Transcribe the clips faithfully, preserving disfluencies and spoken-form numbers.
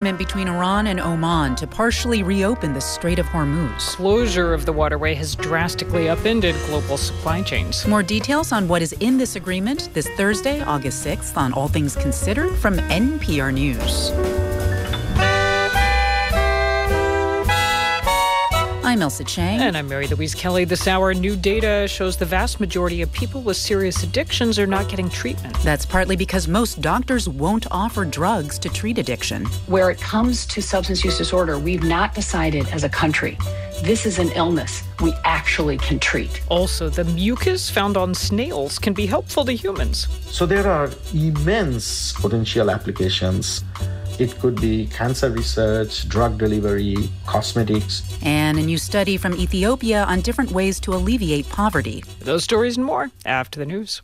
agreement between Iran and Oman to partially reopen the Strait of Hormuz. Closure of the waterway has drastically upended global supply chains. More details on what is in this agreement this Thursday, August sixth, on All Things Considered from N P R News. I'm Elsa Chang. And I'm Mary Louise Kelly. This hour, new data shows the vast majority of people with serious addictions are not getting treatment. That's partly because most doctors won't offer drugs to treat addiction. Where it comes to substance use disorder, we've not decided as a country, this is an illness we actually can treat. Also, the mucus found on snails can be helpful to humans. So there are immense potential applications. It could be cancer research, drug delivery, cosmetics. And a new study from Ethiopia on different ways to alleviate poverty. Those stories and more after the news.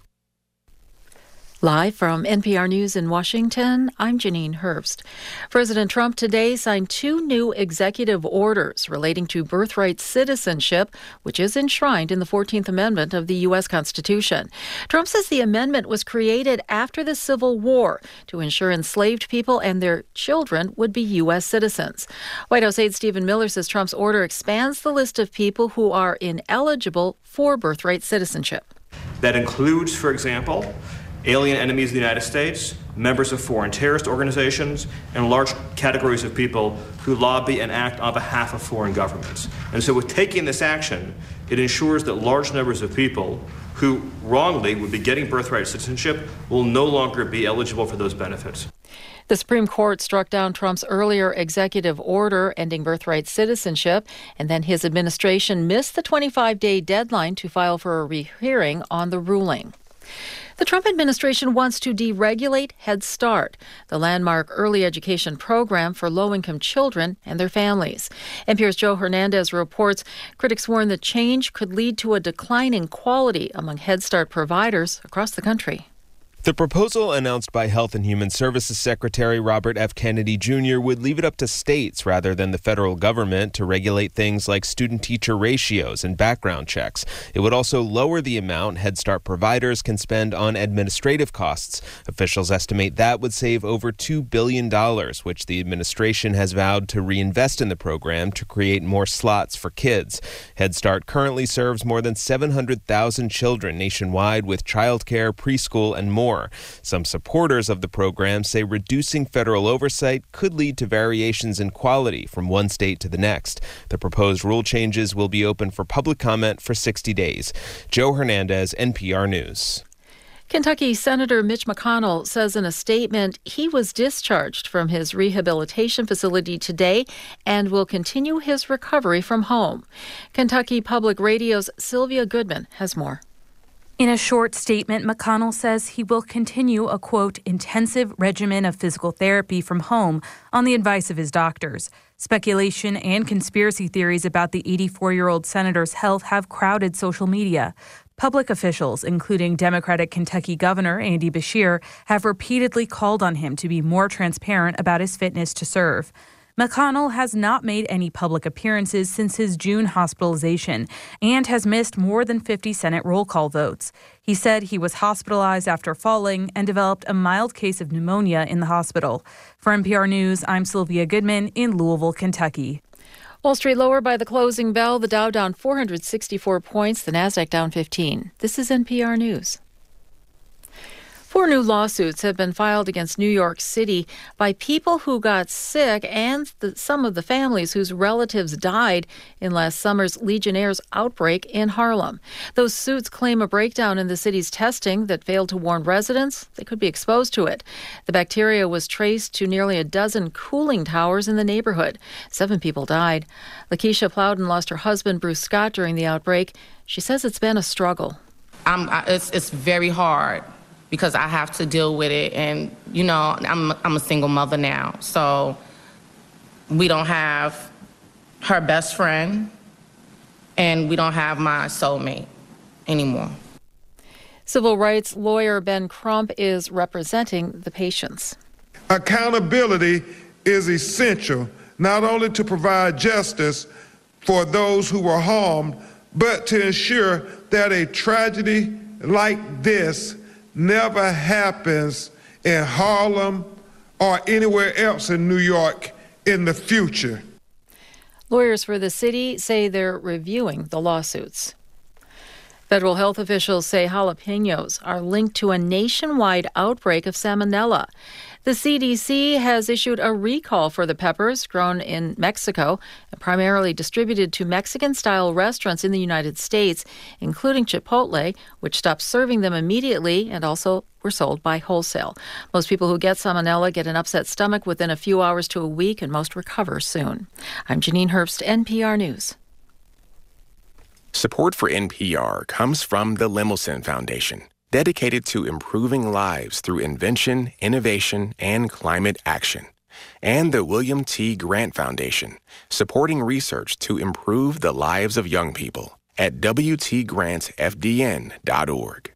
Live from N P R News in Washington, I'm Janine Herbst. President Trump today signed two new executive orders relating to birthright citizenship, which is enshrined in the fourteenth Amendment of the U S Constitution. Trump says the amendment was created after the Civil War to ensure enslaved people and their children would be U S citizens. White House aide Stephen Miller says Trump's order expands the list of people who are ineligible for birthright citizenship. That includes, for example, alien enemies of the United States, members of foreign terrorist organizations, and large categories of people who lobby and act on behalf of foreign governments. And so with taking this action, it ensures that large numbers of people who wrongly would be getting birthright citizenship will no longer be eligible for those benefits. The Supreme Court struck down Trump's earlier executive order ending birthright citizenship, and then his administration missed the twenty-five day deadline to file for a rehearing on the ruling. The Trump administration wants to deregulate Head Start, the landmark early education program for low-income children and their families. N P R's Joe Hernandez reports critics warn the change could lead to a decline in quality among Head Start providers across the country. The proposal announced by Health and Human Services Secretary Robert F. Kennedy Junior would leave it up to states rather than the federal government to regulate things like student-teacher ratios and background checks. It would also lower the amount Head Start providers can spend on administrative costs. Officials estimate that would save over two billion dollars, which the administration has vowed to reinvest in the program to create more slots for kids. Head Start currently serves more than seven hundred thousand children nationwide with childcare, preschool, and more. Some supporters of the program say reducing federal oversight could lead to variations in quality from one state to the next. The proposed rule changes will be open for public comment for sixty days. Joe Hernandez, N P R News. Kentucky Senator Mitch McConnell says in a statement he was discharged from his rehabilitation facility today and will continue his recovery from home. Kentucky Public Radio's Sylvia Goodman has more. In a short statement, McConnell says he will continue a, quote, intensive regimen of physical therapy from home on the advice of his doctors. Speculation and conspiracy theories about the eighty-four-year-old senator's health have crowded social media. Public officials, including Democratic Kentucky Governor Andy Beshear, have repeatedly called on him to be more transparent about his fitness to serve. McConnell has not made any public appearances since his June hospitalization and has missed more than fifty Senate roll call votes. He said he was hospitalized after falling and developed a mild case of pneumonia in the hospital. For N P R News, I'm Sylvia Goodman in Louisville, Kentucky. Wall Street lower by the closing bell. The Dow down four hundred sixty-four points, the Nasdaq down fifteen. This is N P R News. Four new lawsuits have been filed against New York City by people who got sick and the, some of the families whose relatives died in last summer's Legionnaire's outbreak in Harlem. Those suits claim a breakdown in the city's testing that failed to warn residents they could be exposed to it. The bacteria was traced to nearly a dozen cooling towers in the neighborhood. Seven people died. Lakeisha Plowden lost her husband, Bruce Scott, during the outbreak. She says it's been a struggle. I'm, I, it's, it's very hard, because I have to deal with it. And, you know, I'm, I'm a single mother now. So we don't have her best friend, and we don't have my soulmate anymore. Civil rights lawyer Ben Crump is representing the patients. Accountability is essential, not only to provide justice for those who were harmed, but to ensure that a tragedy like this never happens in Harlem or anywhere else in New York in the future. Lawyers for the city say they're reviewing the lawsuits. Federal health officials say jalapenos are linked to a nationwide outbreak of salmonella. The C D C has issued a recall for the peppers grown in Mexico and primarily distributed to Mexican-style restaurants in the United States, including Chipotle, which stopped serving them immediately and also were sold by wholesale. Most people who get salmonella get an upset stomach within a few hours to a week, and most recover soon. I'm Janine Herbst, N P R News. Support for N P R comes from the Lemelson Foundation, dedicated to improving lives through invention, innovation, and climate action. And the William T. Grant Foundation, supporting research to improve the lives of young people at w t grant f d n dot org.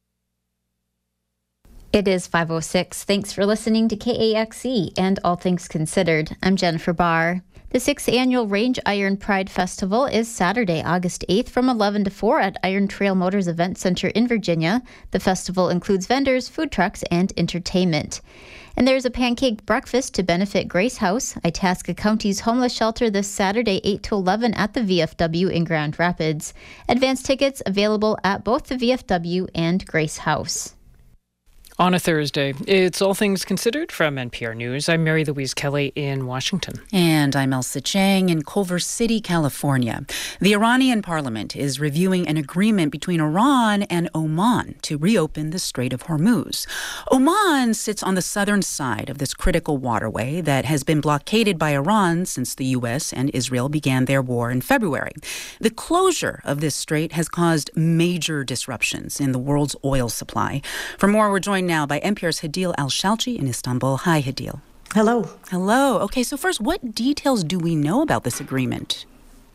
It is five oh six. Thanks for listening to K A X E and All Things Considered. I'm Jennifer Barr. The sixth annual Range Iron Pride Festival is Saturday, August eighth from eleven to four at Iron Trail Motors Event Center in Virginia. The festival includes vendors, food trucks, and entertainment. And there's a pancake breakfast to benefit Grace House, Itasca County's homeless shelter, this Saturday, eight to eleven at the V F W in Grand Rapids. Advance tickets available at both the V F W and Grace House. On a Thursday, it's All Things Considered from N P R News. I'm Mary Louise Kelly in Washington. And I'm Elsa Chang in Culver City, California. The Iranian parliament is reviewing an agreement between Iran and Oman to reopen the Strait of Hormuz. Oman sits on the southern side of this critical waterway that has been blockaded by Iran since the U S and Israel began their war in February. The closure of this strait has caused major disruptions in the world's oil supply. For more, we're joined now by N P R's Hadil Al-Shalchi in Istanbul. Hi, Hadil. Hello. Hello. Okay, so first, what details do we know about this agreement?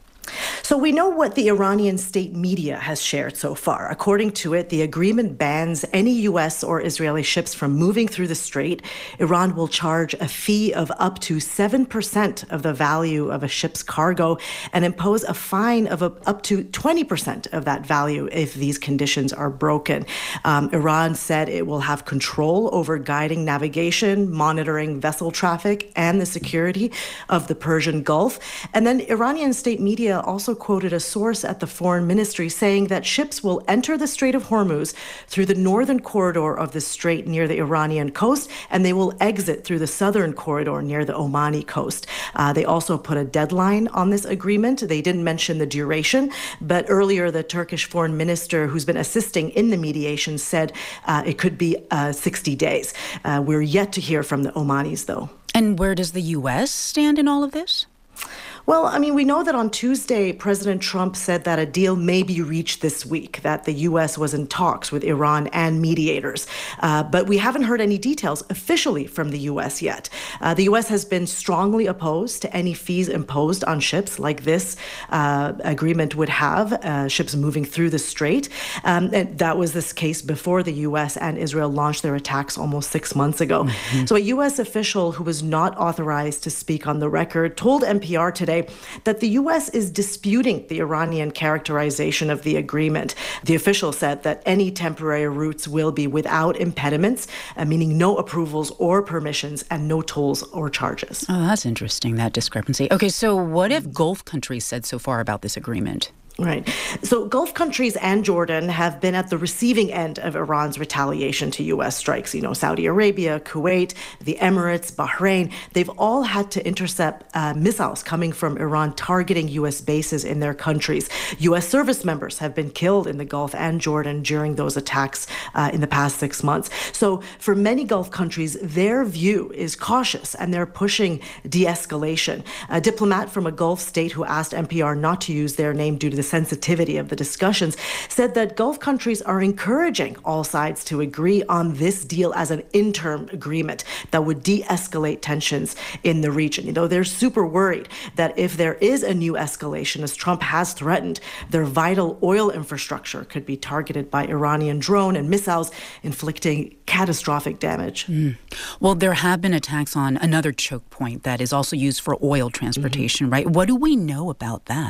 So we know what the Iranian state media has shared so far. According to it, the agreement bans any U S or Israeli ships from moving through the strait. Iran will charge a fee of up to seven percent of the value of a ship's cargo and impose a fine of a, up to twenty percent of that value if these conditions are broken. Um, Iran said it will have control over guiding navigation, monitoring vessel traffic, and the security of the Persian Gulf. And then Iranian state media also quoted a source at the foreign ministry saying that ships will enter the Strait of Hormuz through the northern corridor of the strait near the Iranian coast, and they will exit through the southern corridor near the Omani coast. Uh, they also put a deadline on this agreement. They didn't mention the duration, but earlier the Turkish foreign minister, who's been assisting in the mediation, said uh, it could be uh, sixty days. Uh, we're yet to hear from the Omanis, though. And where does the U S stand in all of this? Well, I mean, we know that on Tuesday, President Trump said that a deal may be reached this week, that the U S was in talks with Iran and mediators. Uh, but we haven't heard any details officially from the U S yet. Uh, the U S has been strongly opposed to any fees imposed on ships like this uh, agreement would have, uh, ships moving through the strait. Um, and that was this case before the U S and Israel launched their attacks almost six months ago. Mm-hmm. So a U S official who was not authorized to speak on the record told N P R today that the U S is disputing the Iranian characterization of the agreement. The official said that any temporary routes will be without impediments, uh, meaning no approvals or permissions and no tolls or charges. Oh, that's interesting, that discrepancy. Okay, so what have Gulf countries said so far about this agreement? Right. So Gulf countries and Jordan have been at the receiving end of Iran's retaliation to U S strikes. You know, Saudi Arabia, Kuwait, the Emirates, Bahrain, they've all had to intercept uh, missiles coming from Iran targeting U S bases in their countries. U S service members have been killed in the Gulf and Jordan during those attacks uh, in the past six months. So for many Gulf countries, their view is cautious and they're pushing de-escalation. A diplomat from a Gulf state who asked N P R not to use their name due to the sensitivity of the discussions said that Gulf countries are encouraging all sides to agree on this deal as an interim agreement that would de-escalate tensions in the region. You know, they're super worried that if there is a new escalation, as Trump has threatened, their vital oil infrastructure could be targeted by Iranian drone and missiles, inflicting catastrophic damage. Mm. Well, there have been attacks on another choke point that is also used for oil transportation, mm-hmm. right? What do we know about that?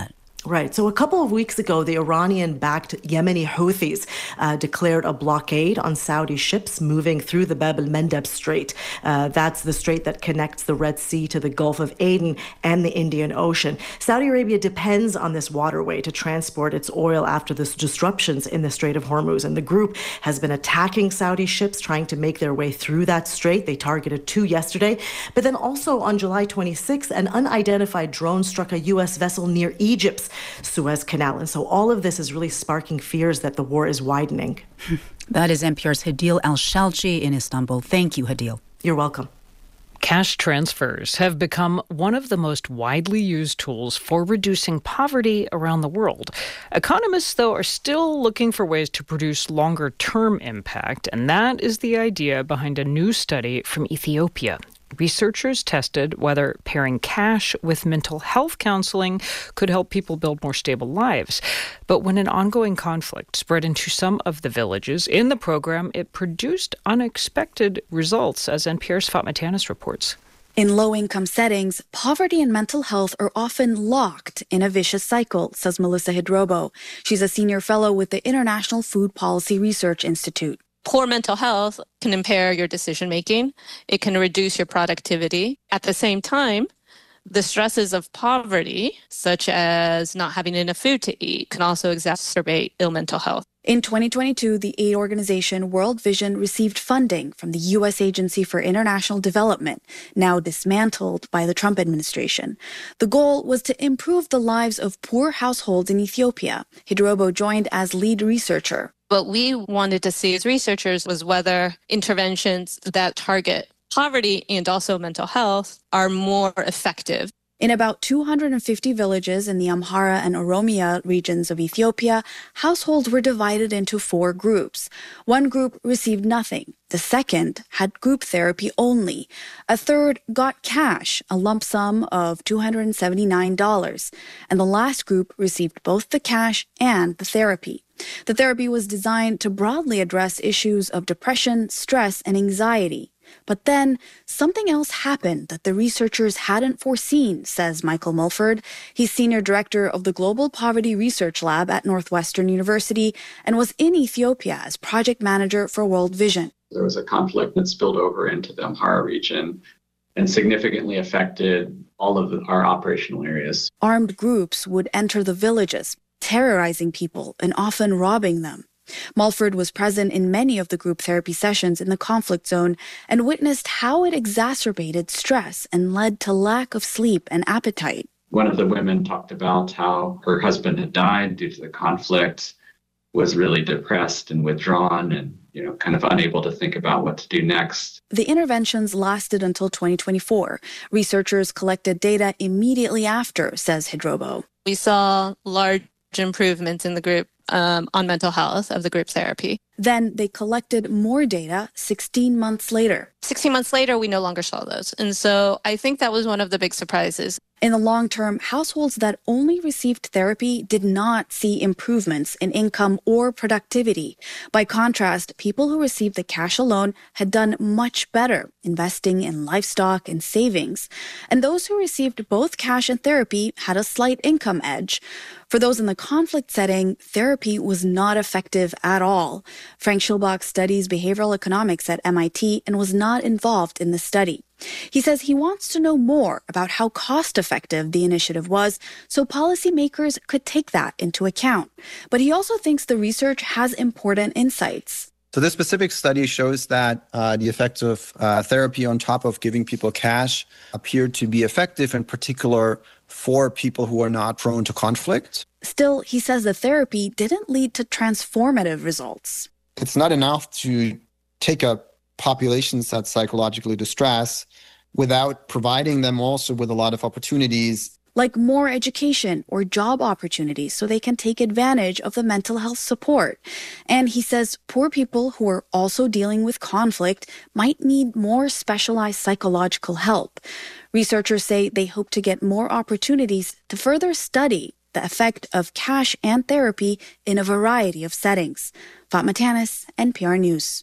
Right. So a couple of weeks ago, the Iranian-backed Yemeni Houthis uh, declared a blockade on Saudi ships moving through the Bab el-Mandeb Strait. Uh, that's the strait that connects the Red Sea to the Gulf of Aden and the Indian Ocean. Saudi Arabia depends on this waterway to transport its oil after the disruptions in the Strait of Hormuz. And the group has been attacking Saudi ships trying to make their way through that strait. They targeted two yesterday. But then also on July twenty-sixth, an unidentified drone struck a U S vessel near Egypt's Suez Canal. And so all of this is really sparking fears that the war is widening. That is N P R's Hadeel Al-Shalchi in Istanbul. Thank you, Hadeel. You're welcome. Cash transfers have become one of the most widely used tools for reducing poverty around the world. Economists, though, are still looking for ways to produce longer-term impact, and that is the idea behind a new study from Ethiopia. Researchers tested whether pairing cash with mental health counseling could help people build more stable lives. But when an ongoing conflict spread into some of the villages in the program, it produced unexpected results, as N P R's Fatma Tanis reports. In low-income settings, poverty and mental health are often locked in a vicious cycle, says Melissa Hidrobo. She's a senior fellow with the International Food Policy Research Institute. Poor mental health can impair your decision-making. It can reduce your productivity. At the same time, the stresses of poverty, such as not having enough food to eat, can also exacerbate ill mental health. In twenty twenty-two, the aid organization World Vision received funding from the U S Agency for International Development, now dismantled by the Trump administration. The goal was to improve the lives of poor households in Ethiopia. Hidrobo joined as lead researcher. What we wanted to see as researchers was whether interventions that target poverty and also mental health are more effective. In about two hundred fifty villages in the Amhara and Oromia regions of Ethiopia, households were divided into four groups. One group received nothing. The second had group therapy only. A third got cash, a lump sum of two hundred seventy-nine dollars. And the last group received both the cash and the therapy. The therapy was designed to broadly address issues of depression, stress, and anxiety. But then something else happened that the researchers hadn't foreseen, says Michael Mulford. He's senior director of the Global Poverty Research Lab at Northwestern University and was in Ethiopia as project manager for World Vision. There was a conflict that spilled over into the Amhara region and significantly affected all of the, our operational areas. Armed groups would enter the villages, terrorizing people and often robbing them. Mulford was present in many of the group therapy sessions in the conflict zone and witnessed how it exacerbated stress and led to lack of sleep and appetite. One of the women talked about how her husband had died due to the conflict, was really depressed and withdrawn and, you know, kind of unable to think about what to do next. The interventions lasted until twenty twenty-four. Researchers collected data immediately after, says Hidrobo. We saw large improvements in the group um, on mental health of the group therapy. Then they collected more data sixteen months later. sixteen months later, we no longer saw those. And so I think that was one of the big surprises. In the long term, households that only received therapy did not see improvements in income or productivity. By contrast, people who received the cash alone had done much better, investing in livestock and savings. And those who received both cash and therapy had a slight income edge. For those in the conflict setting, therapy was not effective at all. Frank Schilbach studies behavioral economics at M I T and was not involved in the study. He says he wants to know more about how cost-effective the initiative was so policymakers could take that into account. But he also thinks the research has important insights. So this specific study shows that uh, the effects of uh, therapy on top of giving people cash appeared to be effective, in particular for people who are not prone to conflict. Still, he says the therapy didn't lead to transformative results. It's not enough to take a population that's psychologically distressed without providing them also with a lot of opportunities, like more education or job opportunities so they can take advantage of the mental health support. And he says poor people who are also dealing with conflict might need more specialized psychological help. Researchers say they hope to get more opportunities to further study the effect of cash and therapy in a variety of settings. Fatma Tanis, N P R News.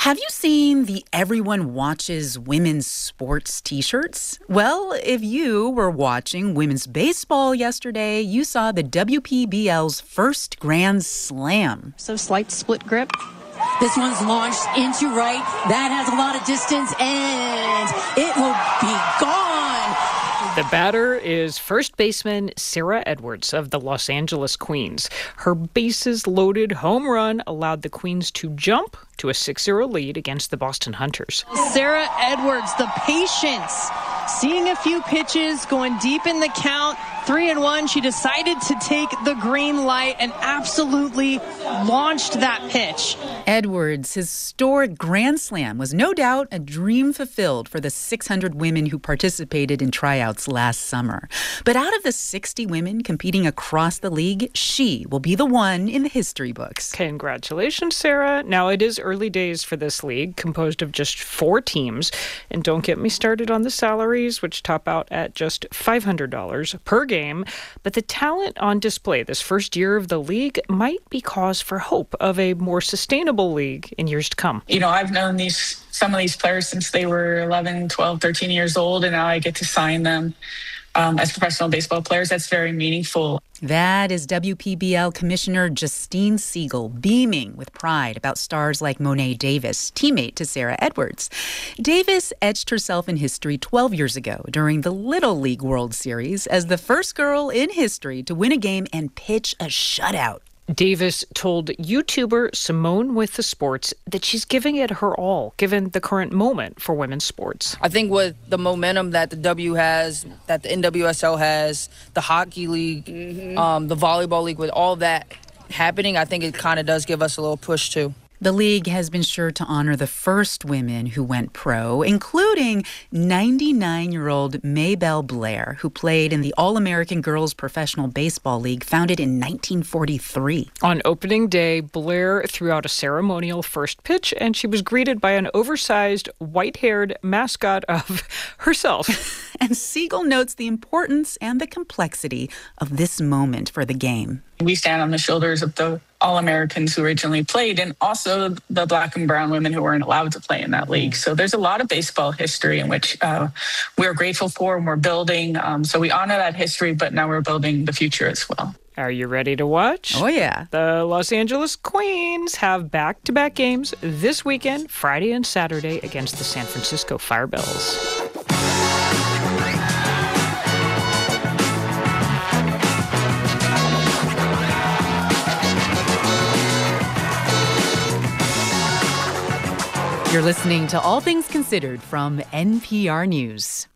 Have you seen the Everyone Watches Women's Sports t-shirts? Well, if you were watching women's baseball yesterday, you saw the W P B L's first Grand Slam. So slight split grip. This one's launched into right. That has a lot of distance, and it will be gone. The batter is first baseman Sarah Edwards of the Los Angeles Queens. Her bases-loaded home run allowed the Queens to jump to a six zero lead against the Boston Hunters. Sarah Edwards, the patience, seeing a few pitches, going deep in the count, three and one. She decided to take the green light and absolutely launched that pitch. Edwards' historic Grand Slam was no doubt a dream fulfilled for the six hundred women who participated in tryouts last summer. But out of the sixty women competing across the league, she will be the one in the history books. Congratulations, Sarah. Now, it is early days for this league, composed of just four teams. And don't get me started on the salaries, which top out at just five hundred dollars per game. But the talent on display this first year of the league might be cause for hope of a more sustainable league in years to come. You know, I've known these some of these players since they were eleven, twelve, thirteen years old, and now I get to sign them um, as professional baseball players. That's very meaningful. That is W P B L Commissioner Justine Siegel beaming with pride about stars like Mo'ne Davis, teammate to Sarah Edwards. Davis etched herself in history twelve years ago during the Little League World Series as the first girl in history to win a game and pitch a shutout. Davis told YouTuber Simone with the Sports that she's giving it her all, given the current moment for women's sports. I think with the momentum that the W has, that the N W S L has, the hockey league, mm-hmm. um, the volleyball league, with all that happening, I think it kind of does give us a little push too. The league has been sure to honor the first women who went pro, including ninety-nine-year-old Maybelle Blair, who played in the All-American Girls Professional Baseball League, founded in nineteen forty-three. On opening day, Blair threw out a ceremonial first pitch, and she was greeted by an oversized, white-haired mascot of herself. And Siegel notes the importance and the complexity of this moment for the game. We stand on the shoulders of the All-Americans who originally played, and also the black and brown women who weren't allowed to play in that league. So there's a lot of baseball history in which uh, we're grateful for and we're building. Um, so we honor that history, but now we're building the future as well. Are you ready to watch? Oh, yeah. The Los Angeles Queens have back-to-back games this weekend, Friday and Saturday, against the San Francisco Firebells. You're listening to All Things Considered from N P R News.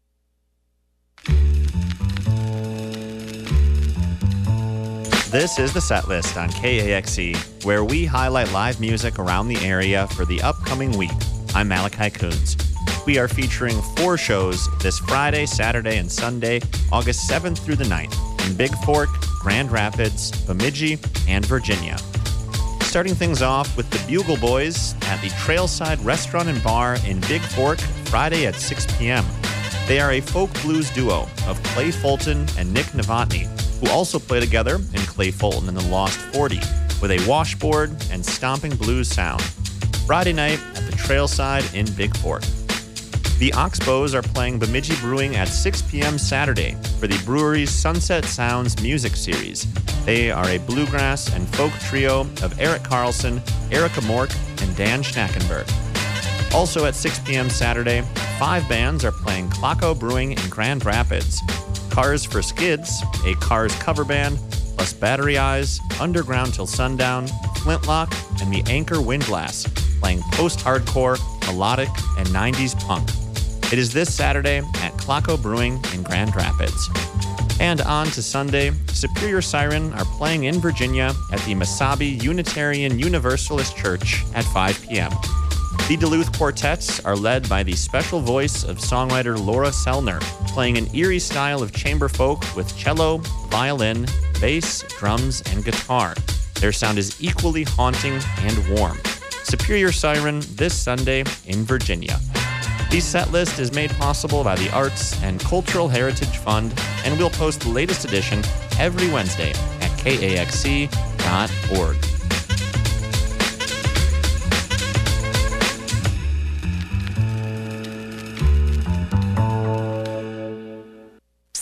This is the set list on K A X E, where we highlight live music around the area for the upcoming week. I'm Malachi Coons. We are featuring four shows this Friday, Saturday, and Sunday, August seventh through the ninth, in Big Fork, Grand Rapids, Bemidji, and Virginia. Starting things off with the Bugle Boys at the Trailside Restaurant and Bar in Big Fork, Friday at six p.m. They are a folk blues duo of Clay Fulton and Nick Novotny, who also play together in Clay Fulton and the Lost forty, with a washboard and stomping blues sound. Friday night at the Trailside in Big Fork. The Oxbows are playing Bemidji Brewing at six p.m. Saturday for the brewery's Sunset Sounds music series. They are a bluegrass and folk trio of Eric Carlson, Erica Mork, and Dan Schnackenberg. Also at six p.m. Saturday, five bands are playing Klockow Brewing in Grand Rapids. Cars for Skids, a Cars cover band, plus Battery Eyes, Underground Till Sundown, Flintlock, and the Anchor Windlass, playing post-hardcore, melodic, and nineties punk. It is this Saturday at Klockow Brewing in Grand Rapids. And on to Sunday, Superior Siren are playing in Virginia at the Mesabi Unitarian Universalist Church at five p.m. The Duluth Quartets are led by the special voice of songwriter Laura Sellner, playing an eerie style of chamber folk with cello, violin, bass, drums, and guitar. Their sound is equally haunting and warm. Superior Siren this Sunday in Virginia. The set list is made possible by the Arts and Cultural Heritage Fund, and we'll post the latest edition every Wednesday at K A X E dot org.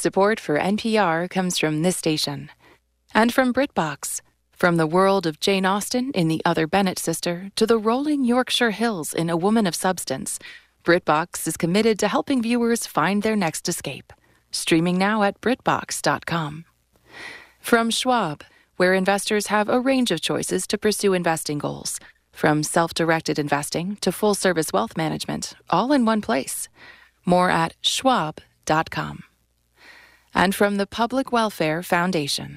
Support for N P R comes from this station. And from BritBox. From the world of Jane Austen in The Other Bennett Sister to the rolling Yorkshire Hills in A Woman of Substance, BritBox is committed to helping viewers find their next escape. Streaming now at BritBox dot com. From Schwab, where investors have a range of choices to pursue investing goals. From self-directed investing to full-service wealth management, all in one place. More at schwab dot com. And from the Public Welfare Foundation.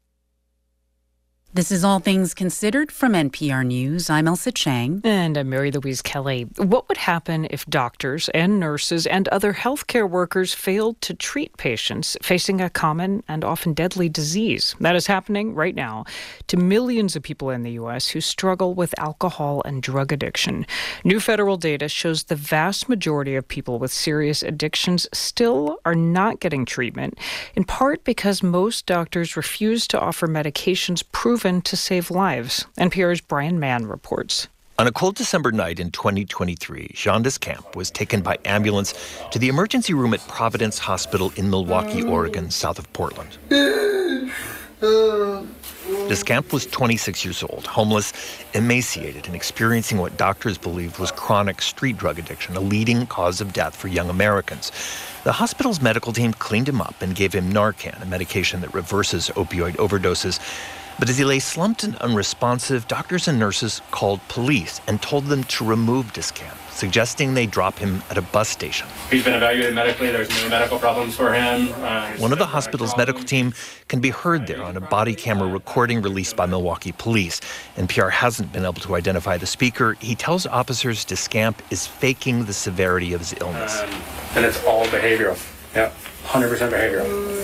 This is All Things Considered from N P R News. I'm Elsa Chang. And I'm Mary Louise Kelly. What would happen if doctors and nurses and other healthcare workers failed to treat patients facing a common and often deadly disease? That is happening right now to millions of people in the U S who struggle with alcohol and drug addiction. New federal data shows the vast majority of people with serious addictions still are not getting treatment, in part because most doctors refuse to offer medications proven to save lives. N P R's Brian Mann reports. On a cold December night in twenty twenty-three, Jean Descamps was taken by ambulance to the emergency room at Providence Hospital in Milwaukie, Oregon, south of Portland. Descamps was twenty-six years old, homeless, emaciated, and experiencing what doctors believed was chronic street drug addiction, a leading cause of death for young Americans. The hospital's medical team cleaned him up and gave him Narcan, a medication that reverses opioid overdoses. But as he lay slumped and unresponsive, doctors and nurses called police and told them to remove Descamps, suggesting they drop him at a bus station. He's been evaluated medically. There's no medical problems for him. Uh, One of the hospital's medical team can be heard there on a body camera recording released by Milwaukee police. N P R hasn't been able to identify the speaker. He tells officers Descamps is faking the severity of his illness. Um, and it's all behavioral. Yeah, one hundred percent behavioral.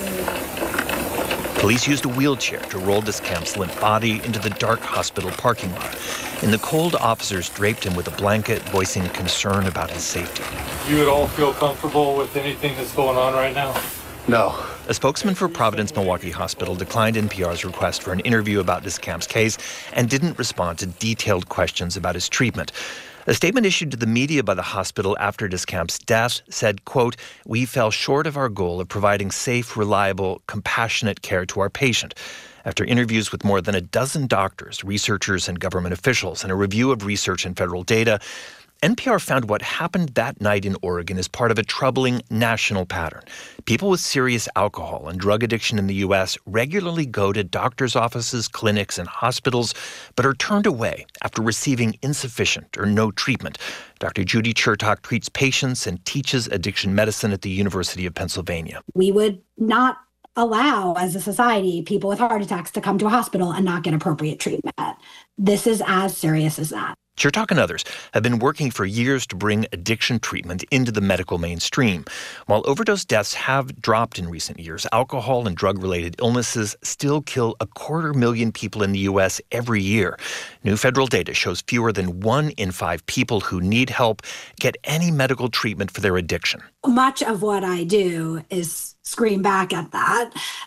Police used a wheelchair to roll Descamps' limp body into the dark hospital parking lot. In the cold, officers draped him with a blanket, voicing concern about his safety. You would all feel comfortable with anything that's going on right now? No. A spokesman for Providence Milwaukie Hospital declined N P R's request for an interview about Descamps' case and didn't respond to detailed questions about his treatment. A statement issued to the media by the hospital after Descamps' death said, quote, "We fell short of our goal of providing safe, reliable, compassionate care to our patient." After interviews with more than a dozen doctors, researchers, and government officials, and a review of research and federal data, N P R found what happened that night in Oregon is part of a troubling national pattern. People with serious alcohol and drug addiction in the U S regularly go to doctors' offices, clinics, and hospitals, but are turned away after receiving insufficient or no treatment. Doctor Judy Chertok treats patients and teaches addiction medicine at the University of Pennsylvania. We would not allow, as a society, people with heart attacks to come to a hospital and not get appropriate treatment. This is as serious as that. Chertok and others have been working for years to bring addiction treatment into the medical mainstream. While overdose deaths have dropped in recent years, alcohol and drug-related illnesses still kill a quarter million people in the U S every year. New federal data shows fewer than one in five people who need help get any medical treatment for their addiction. Much of what I do is scream back at that.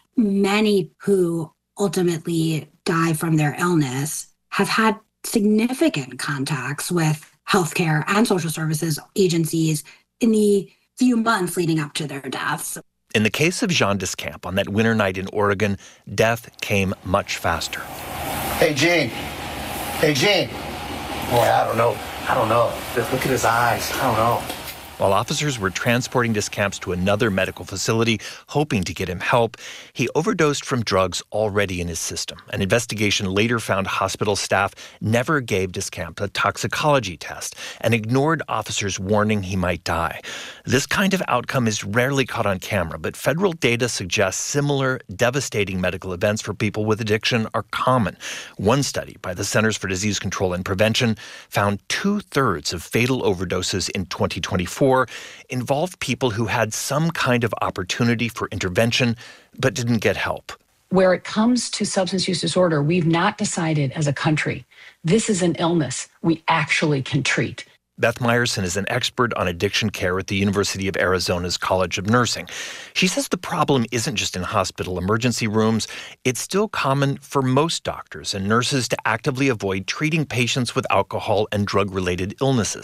Many who ultimately die from their illness have had significant contacts with healthcare and social services agencies in the few months leading up to their deaths. In the case of Jean Descamps on that winter night in Oregon, death came much faster. Hey, Gene. Hey, Gene. Boy, I don't know. I don't know. Just look at his eyes. I don't know. While officers were transporting Descamps to another medical facility, hoping to get him help, he overdosed from drugs already in his system. An investigation later found hospital staff never gave Descamps a toxicology test and ignored officers' warning he might die. This kind of outcome is rarely caught on camera, but federal data suggests similar devastating medical events for people with addiction are common. One study by the Centers for Disease Control and Prevention found two-thirds of fatal overdoses in twenty twenty-four involved people who had some kind of opportunity for intervention but didn't get help. Where it comes to substance use disorder, we've not decided as a country, this is an illness we actually can treat. Beth Meyerson is an expert on addiction care at the University of Arizona's College of Nursing. She says the problem isn't just in hospital emergency rooms. It's still common for most doctors and nurses to actively avoid treating patients with alcohol and drug-related illnesses.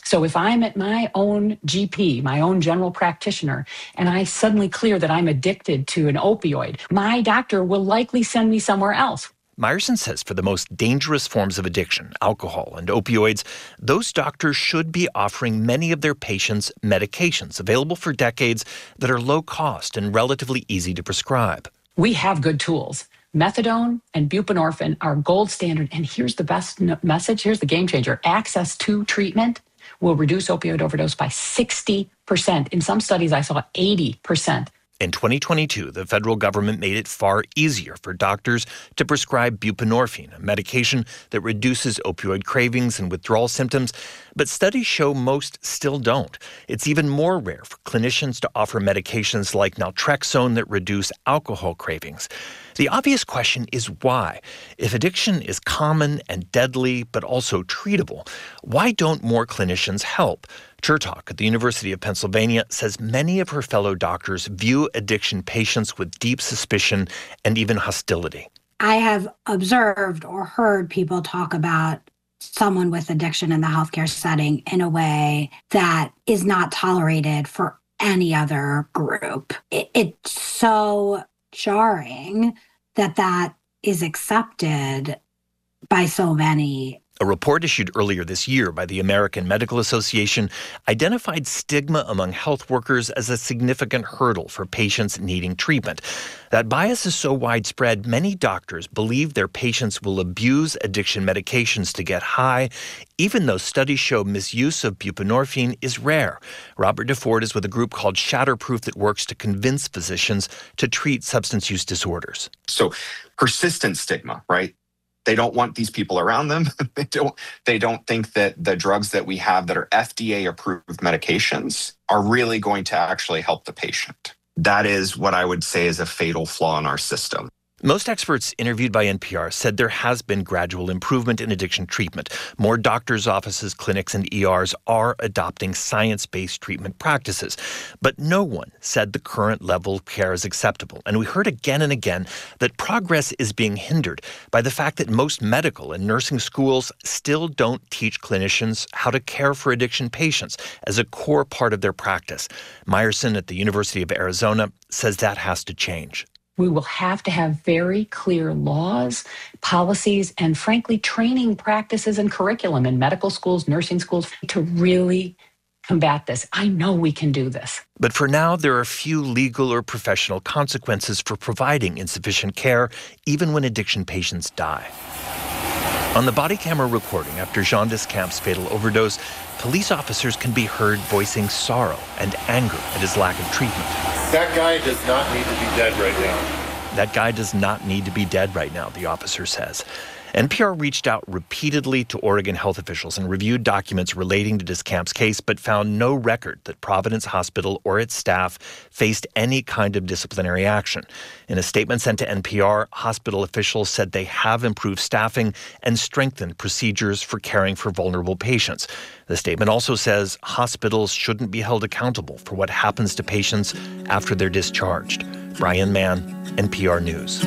So if I'm at my own G P, my own general practitioner, and I suddenly clear that I'm addicted to an opioid, my doctor will likely send me somewhere else. Meyerson says for the most dangerous forms of addiction, alcohol and opioids, those doctors should be offering many of their patients medications available for decades that are low cost and relatively easy to prescribe. We have good tools. Methadone and buprenorphine are gold standard. And here's the best message. Here's the game changer. Access to treatment will reduce opioid overdose by sixty percent. In some studies, I saw eighty percent. In twenty twenty-two, the federal government made it far easier for doctors to prescribe buprenorphine, a medication that reduces opioid cravings and withdrawal symptoms. But studies show most still don't. It's even more rare for clinicians to offer medications like naltrexone that reduce alcohol cravings. The obvious question is why? If addiction is common and deadly, but also treatable, why don't more clinicians help? Chertok at the University of Pennsylvania says many of her fellow doctors view addiction patients with deep suspicion and even hostility. I have observed or heard people talk about someone with addiction in the healthcare setting in a way that is not tolerated for any other group. It, it's so jarring that that is accepted by so many. A report issued earlier this year by the American Medical Association identified stigma among health workers as a significant hurdle for patients needing treatment. That bias is so widespread, many doctors believe their patients will abuse addiction medications to get high, even though studies show misuse of buprenorphine is rare. Robert DeFord is with a group called Shatterproof that works to convince physicians to treat substance use disorders. So persistent stigma, right? They don't want these people around them. they don't they don't think that the drugs that we have that are F D A-approved medications are really going to actually help the patient. That is what I would say is a fatal flaw in our system. Most experts interviewed by N P R said there has been gradual improvement in addiction treatment. More doctors' offices, clinics, and E Rs are adopting science-based treatment practices. But no one said the current level of care is acceptable. And we heard again and again that progress is being hindered by the fact that most medical and nursing schools still don't teach clinicians how to care for addiction patients as a core part of their practice. Meyerson at the University of Arizona says that has to change. We will have to have very clear laws, policies, and frankly, training practices and curriculum in medical schools, nursing schools to really combat this. I know we can do this. But for now, there are few legal or professional consequences for providing insufficient care, even when addiction patients die. On the body camera recording after Jean Discamp's fatal overdose, police officers can be heard voicing sorrow and anger at his lack of treatment. That guy does not need to be dead right now. That guy does not need to be dead right now, the officer says. N P R reached out repeatedly to Oregon health officials and reviewed documents relating to Discamp's case, but found no record that Providence Hospital or its staff faced any kind of disciplinary action. In a statement sent to N P R, hospital officials said they have improved staffing and strengthened procedures for caring for vulnerable patients. The statement also says hospitals shouldn't be held accountable for what happens to patients after they're discharged. Brian Mann, N P R News.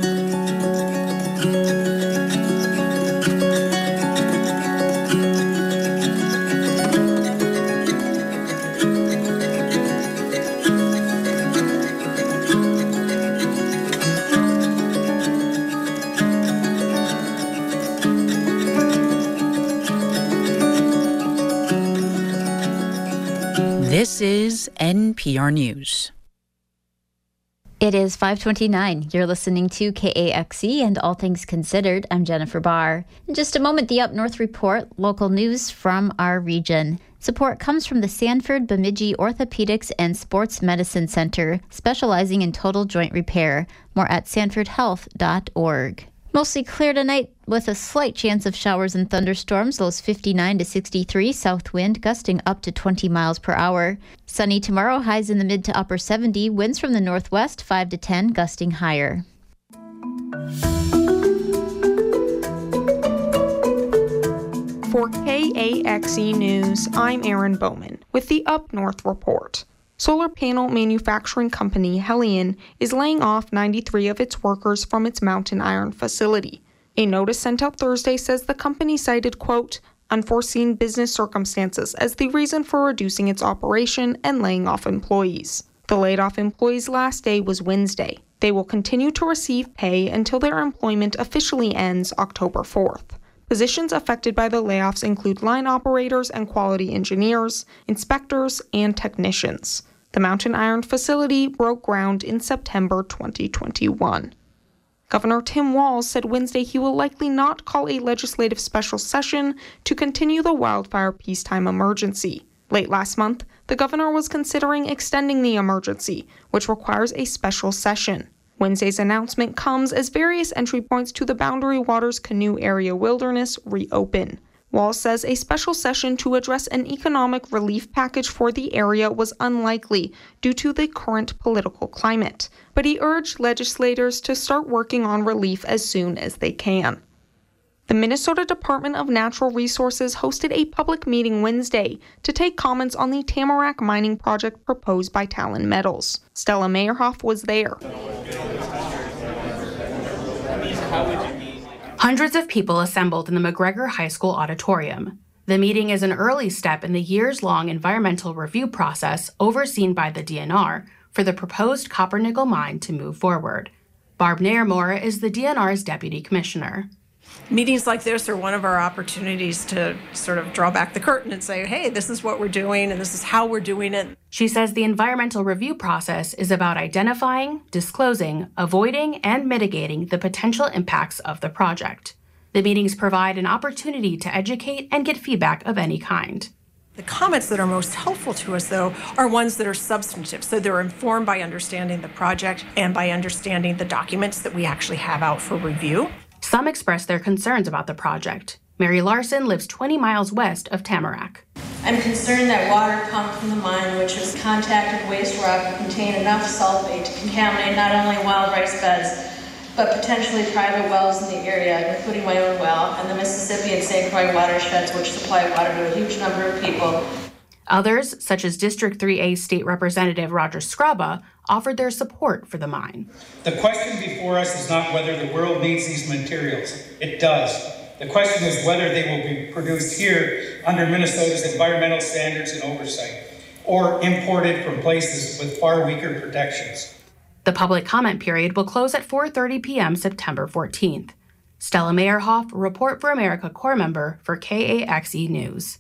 This is N P R News. It is five twenty-nine. You're listening to K A X E and All Things Considered. I'm Jennifer Barr. In just a moment, the Up North Report, local news from our region. Support comes from the Sanford Bemidji Orthopedics and Sports Medicine Center, specializing in total joint repair. More at sanford health dot org. Mostly clear tonight with a slight chance of showers and thunderstorms, lows fifty-nine to sixty-three, south wind gusting up to twenty miles per hour. Sunny tomorrow, highs in the mid to upper seventy, winds from the northwest five to ten, gusting higher. For K A X E News, I'm Erin Bowman with the Up North Report. Solar panel manufacturing company Helion is laying off ninety-three of its workers from its Mountain Iron facility. A notice sent out Thursday says the company cited, quote, unforeseen business circumstances as the reason for reducing its operation and laying off employees. The laid-off employees' last day was Wednesday. They will continue to receive pay until their employment officially ends October fourth. Positions affected by the layoffs include line operators and quality engineers, inspectors, and technicians. The Mountain Iron facility broke ground in September twenty twenty-one. Governor Tim Walz said Wednesday he will likely not call a legislative special session to continue the wildfire peacetime emergency. Late last month, the governor was considering extending the emergency, which requires a special session. Wednesday's announcement comes as various entry points to the Boundary Waters Canoe Area Wilderness reopen. Walz says a special session to address an economic relief package for the area was unlikely due to the current political climate, but he urged legislators to start working on relief as soon as they can. The Minnesota Department of Natural Resources hosted a public meeting Wednesday to take comments on the Tamarack mining project proposed by Talon Metals. Stella Meyerhoff was there. Hundreds of people assembled in the McGregor High School auditorium. The meeting is an early step in the years-long environmental review process overseen by the D N R for the proposed copper-nickel mine to move forward. Barb Nairmore is the D N R's deputy commissioner. Meetings like this are one of our opportunities to sort of draw back the curtain and say, hey, this is what we're doing and this is how we're doing it. She says the environmental review process is about identifying, disclosing, avoiding, and mitigating the potential impacts of the project. The meetings provide an opportunity to educate and get feedback of any kind. The comments that are most helpful to us, though, are ones that are substantive. So they're informed by understanding the project and by understanding the documents that we actually have out for review. Some express their concerns about the project. Mary Larson lives twenty miles west of Tamarack. I'm concerned that water pumped from the mine, which has contacted waste rock, will contain enough sulfate to contaminate not only wild rice beds, but potentially private wells in the area, including my own well, and the Mississippi and Saint Croix watersheds, which supply water to a huge number of people. Others, such as District three A State Representative Roger Scraba, offered their support for the mine. The question before us is not whether the world needs these materials. It does. The question is whether they will be produced here under Minnesota's environmental standards and oversight, or imported from places with far weaker protections. The public comment period will close at four thirty p.m. September fourteenth. Stella Meyerhoff, Report for America Corps member for K A X E News.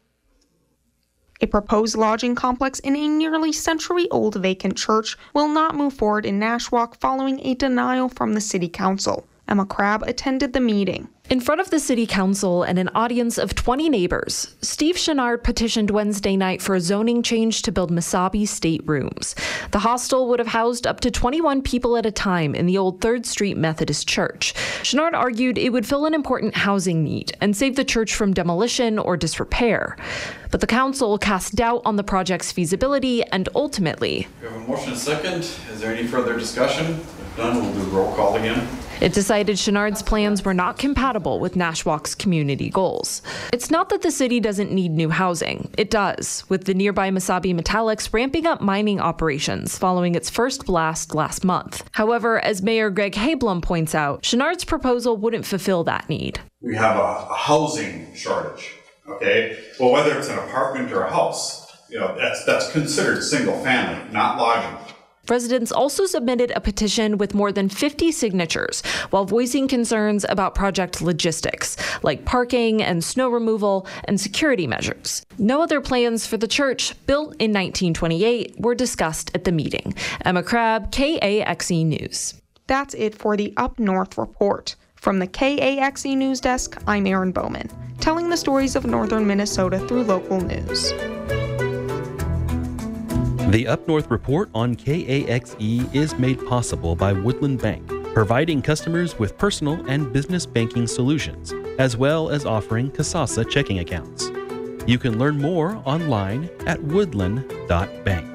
A proposed lodging complex in a nearly century-old vacant church will not move forward in Nashwauk following a denial from the city council. Emma Crabb attended the meeting. In front of the city council and an audience of twenty neighbors, Steve Chenard petitioned Wednesday night for a zoning change to build Mesabi staterooms. The hostel would have housed up to twenty-one people at a time in the old third Street Methodist Church. Chenard argued it would fill an important housing need and save the church from demolition or disrepair. But the council cast doubt on the project's feasibility and ultimately... We have a motion and second. Is there any further discussion? If none, we'll do roll call again. It decided Chenard's plans were not compatible with Nashwauk's community goals. It's not that the city doesn't need new housing. It does, with the nearby Mesabi Metallics ramping up mining operations following its first blast last month. However, as Mayor Greg Hablum points out, Chenard's proposal wouldn't fulfill that need. We have a, a housing shortage, okay? Well, whether it's an apartment or a house, you know, that's, that's considered single family, not lodging. Residents also submitted a petition with more than fifty signatures while voicing concerns about project logistics, like parking and snow removal and security measures. No other plans for the church, built in nineteen twenty-eight, were discussed at the meeting. Emma Crabb, K A X E News. That's it for the Up North Report. From the K A X E News Desk, I'm Erin Bowman, telling the stories of northern Minnesota through local news. The Up North Report on K A X E is made possible by Woodland Bank, providing customers with personal and business banking solutions, as well as offering Kasasa checking accounts. You can learn more online at woodland dot bank.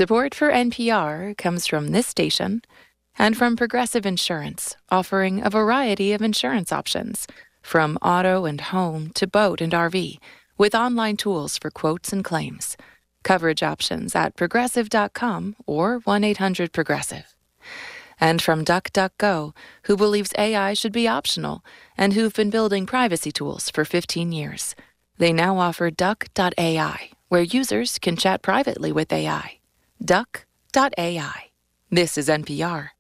Support for N P R comes from this station and from Progressive Insurance, offering a variety of insurance options, from auto and home to boat and R V, with online tools for quotes and claims. Coverage options at progressive dot com or one eight hundred progressive. And from DuckDuckGo, who believes A I should be optional and who've been building privacy tools for fifteen years. They now offer duck dot A I, where users can chat privately with A I. duck dot A I. This is N P R.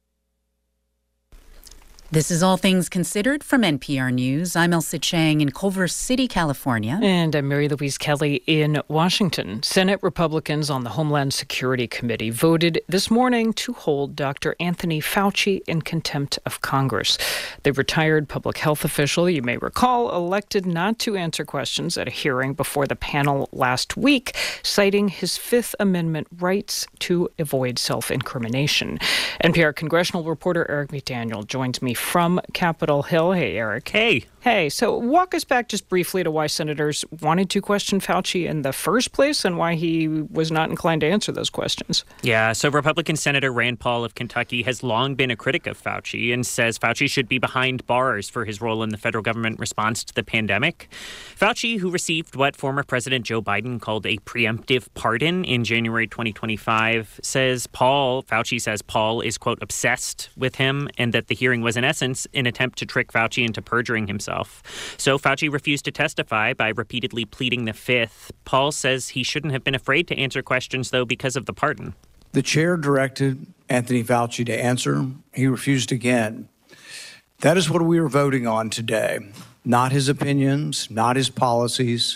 This is All Things Considered from N P R News. I'm Elsa Chang in Culver City, California. And I'm Mary Louise Kelly in Washington. Senate Republicans on the Homeland Security Committee voted this morning to hold Doctor Anthony Fauci in contempt of Congress. The retired public health official, you may recall, elected not to answer questions at a hearing before the panel last week, citing his Fifth Amendment rights to avoid self-incrimination. N P R congressional reporter Eric McDaniel joins me from Capitol Hill. Hey, Eric. Hey. Hey, so walk us back just briefly to why senators wanted to question Fauci in the first place and why he was not inclined to answer those questions. Yeah, so Republican Senator Rand Paul of Kentucky has long been a critic of Fauci and says Fauci should be behind bars for his role in the federal government response to the pandemic. Fauci, who received what former President Joe Biden called a preemptive pardon in January twenty twenty-five, says Paul, Fauci says Paul is, quote, obsessed with him and that the hearing was in essence an attempt to trick Fauci into perjuring himself. So Fauci refused to testify by repeatedly pleading the Fifth. Paul says he shouldn't have been afraid to answer questions, though, because of the pardon. The chair directed Anthony Fauci to answer. He refused again. That is what we are voting on today. Not his opinions, not his policies,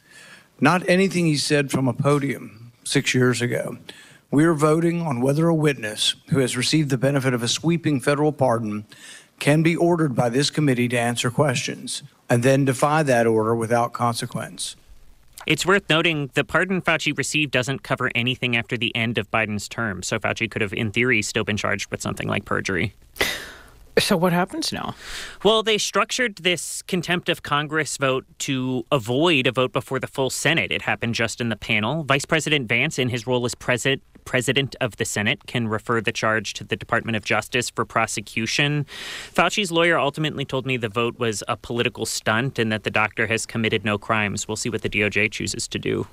not anything he said from a podium six years ago. We are voting on whether a witness who has received the benefit of a sweeping federal pardon can be ordered by this committee to answer questions and then defy that order without consequence. It's worth noting the pardon Fauci received doesn't cover anything after the end of Biden's term, so Fauci could have, in theory, still been charged with something like perjury. So what happens now? Well, they structured this contempt of Congress vote to avoid a vote before the full Senate. It happened just in the panel. Vice President Vance, in his role as president, president of the Senate, can refer the charge to the Department of Justice for prosecution. Fauci's lawyer ultimately told me the vote was a political stunt and that the doctor has committed no crimes. We'll see what the D O J chooses to do.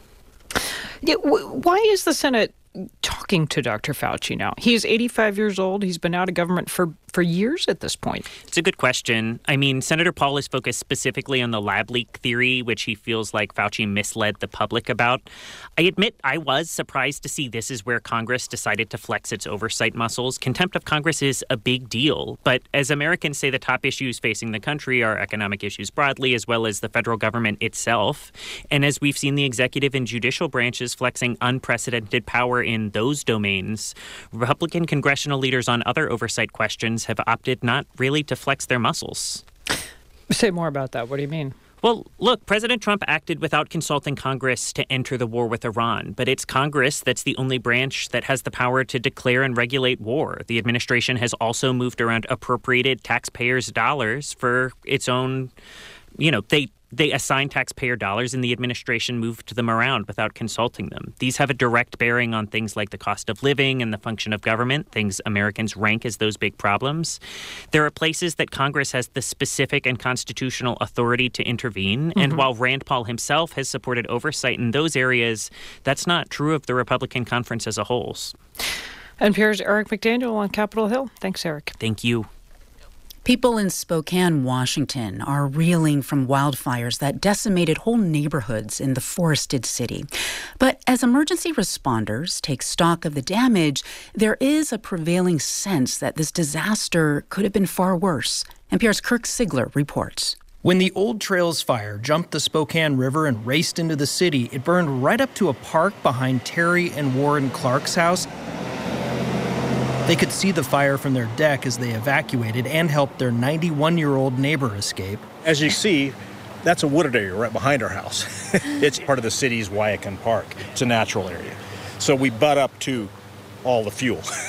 Yeah, w- why is the Senate talking to Doctor Fauci now? He's eighty-five years old. He's been out of government for, for years at this point. It's a good question. I mean, Senator Paul is focused specifically on the lab leak theory, which he feels like Fauci misled the public about. I admit I was surprised to see this is where Congress decided to flex its oversight muscles. Contempt of Congress is a big deal. But as Americans say, the top issues facing the country are economic issues broadly, as well as the federal government itself. And as we've seen the executive and judicial branches flexing unprecedented power in those domains, Republican congressional leaders on other oversight questions have opted not really to flex their muscles. Say more about that. What do you mean? Well, look, President Trump acted without consulting Congress to enter the war with Iran, but it's Congress that's the only branch that has the power to declare and regulate war. The administration has also moved around appropriated taxpayers' dollars for its own, you know, they They assign taxpayer dollars and the administration moved them around without consulting them. These have a direct bearing on things like the cost of living and the function of government, things Americans rank as those big problems. There are places that Congress has the specific and constitutional authority to intervene. Mm-hmm. And while Rand Paul himself has supported oversight in those areas, that's not true of the Republican conference as a whole. N P R's Eric McDaniel on Capitol Hill. Thanks, Eric. Thank you. People in Spokane, Washington, are reeling from wildfires that decimated whole neighborhoods in the forested city. But as emergency responders take stock of the damage, there is a prevailing sense that this disaster could have been far worse. N P R's Kirk Sigler reports. When the Old Trails fire jumped the Spokane River and raced into the city, it burned right up to a park behind Terry and Warren Clark's house. They could see the fire from their deck as they evacuated and helped their ninety-one-year-old neighbor escape. As you see, that's a wooded area right behind our house. It's part of the city's Wyakin Park. It's a natural area. So we butt up to all the fuel.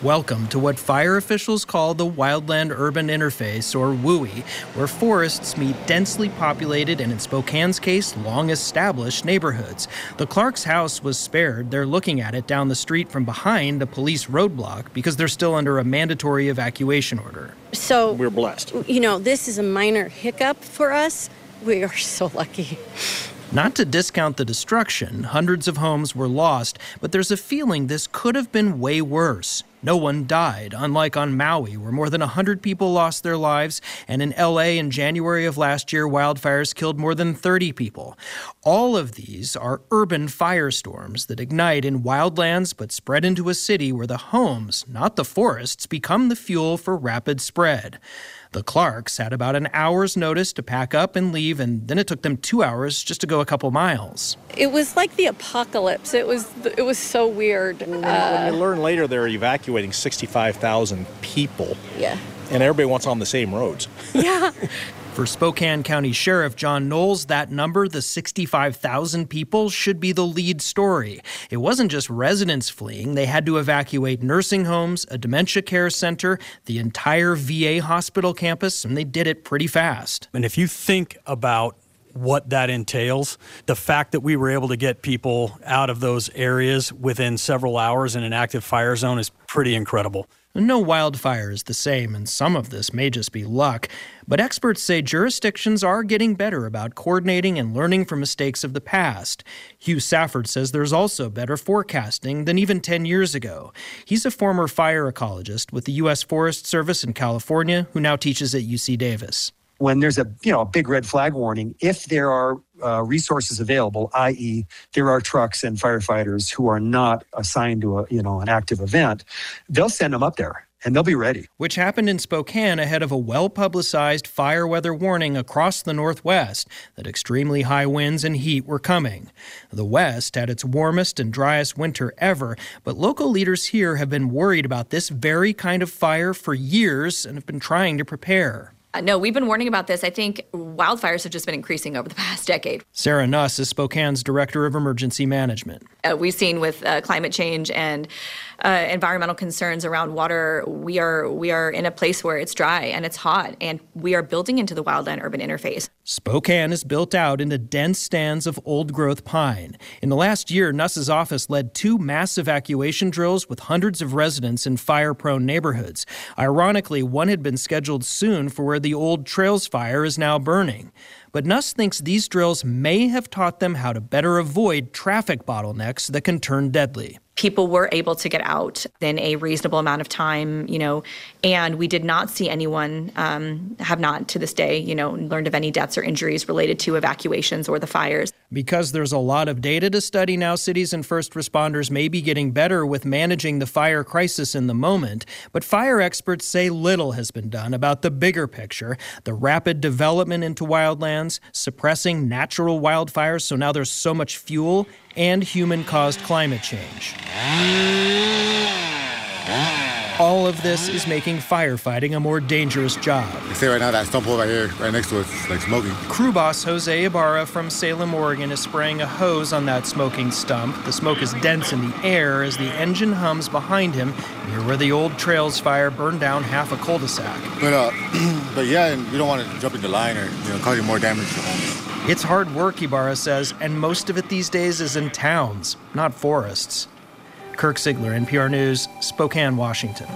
Welcome to what fire officials call the Wildland-Urban Interface, or W U I, where forests meet densely populated and, in Spokane's case, long-established neighborhoods. The Clark's house was spared. They're looking at it down the street from behind a police roadblock because they're still under a mandatory evacuation order. So we're blessed. You know, this is a minor hiccup for us. We are so lucky. Not to discount the destruction, hundreds of homes were lost, but there's a feeling this could have been way worse. No one died, unlike on Maui, where more than one hundred people lost their lives, and in L A in January of last year, wildfires killed more than thirty people. All of these are urban firestorms that ignite in wildlands but spread into a city where the homes, not the forests, become the fuel for rapid spread. The Clarks had about an hour's notice to pack up and leave, and then it took them two hours just to go a couple miles. It was like the apocalypse. It was it was so weird. When, uh, when you learn later they're evacuating sixty-five thousand people. Yeah. And everybody wants on the same roads. Yeah. For Spokane County Sheriff John Knowles, that number, the sixty-five thousand people, should be the lead story. It wasn't just residents fleeing. They had to evacuate nursing homes, a dementia care center, the entire V A hospital campus, and they did it pretty fast. And if you think about what that entails, the fact that we were able to get people out of those areas within several hours in an active fire zone is pretty incredible. No wildfire is the same, and some of this may just be luck. But experts say jurisdictions are getting better about coordinating and learning from mistakes of the past. Hugh Safford says there's also better forecasting than even ten years ago. He's a former fire ecologist with the U S Forest Service in California who now teaches at U C Davis. When there's a you know a big red flag warning, if there are uh, resources available, that is there are trucks and firefighters who are not assigned to a you know an active event, they'll send them up there and they'll be ready. Which happened in Spokane ahead of a well-publicized fire weather warning across the Northwest that extremely high winds and heat were coming. The West had its warmest and driest winter ever, but local leaders here have been worried about this very kind of fire for years and have been trying to prepare. No, we've been warning about this. I think wildfires have just been increasing over the past decade. Sarah Nuss is Spokane's Director of Emergency Management. Uh, we've seen with uh, climate change and uh, environmental concerns around water, we are we are in a place where it's dry and it's hot, and we are building into the wildland-urban interface. Spokane is built out into dense stands of old-growth pine. In the last year, Nuss's office led two mass evacuation drills with hundreds of residents in fire-prone neighborhoods. Ironically, one had been scheduled soon for where the old Trails fire is now burning. But Nuss thinks these drills may have taught them how to better avoid traffic bottlenecks that can turn deadly. People were able to get out in a reasonable amount of time, you know, and we did not see anyone, um, have not to this day, you know, learned of any deaths or injuries related to evacuations or the fires. Because there's a lot of data to study now, cities and first responders may be getting better with managing the fire crisis in the moment. But fire experts say little has been done about the bigger picture, the rapid development into wildlands, suppressing natural wildfires, so now there's so much fuel, and human-caused climate change. All of this is making firefighting a more dangerous job. You see right now that stump over here, right next to us, it's like smoking. Crew boss Jose Ibarra from Salem, Oregon is spraying a hose on that smoking stump. The smoke is dense in the air as the engine hums behind him near where the old Trails fire burned down half a cul-de-sac. But, uh, but yeah, and we don't want to jump in the line or you know, cause you more damage to homes. It's hard work, Ibarra says, and most of it these days is in towns, not forests. Kirk Ziegler, N P R News, Spokane, Washington.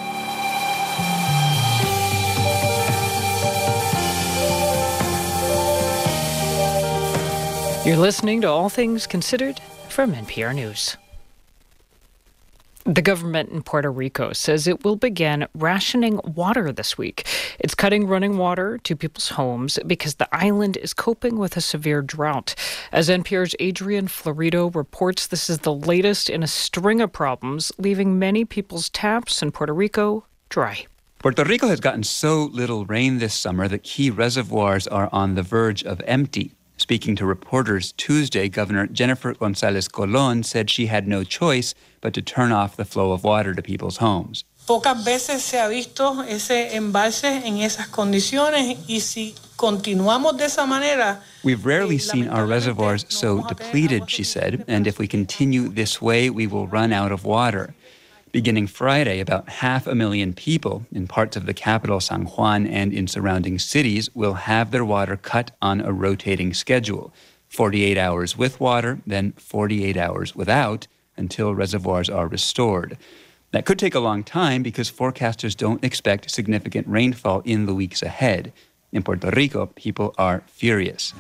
You're listening to All Things Considered from N P R News. The government in Puerto Rico says it will begin rationing water this week. It's cutting running water to people's homes because the island is coping with a severe drought. As N P R's Adrian Florido reports, this is the latest in a string of problems, leaving many people's taps in Puerto Rico dry. Puerto Rico has gotten so little rain this summer that key reservoirs are on the verge of empty. Speaking to reporters Tuesday, Governor Jennifer González Colón said she had no choice but to turn off the flow of water to people's homes. Pocas veces se ha visto ese embalse en esas condiciones y si continuamos de esa manera. We've rarely seen our reservoirs so depleted, she said, and if we continue this way, we will run out of water. Beginning Friday, about half a million people in parts of the capital, San Juan, and in surrounding cities will have their water cut on a rotating schedule. forty-eight hours with water, then forty-eight hours without, until reservoirs are restored. That could take a long time because forecasters don't expect significant rainfall in the weeks ahead. In Puerto Rico, people are furious.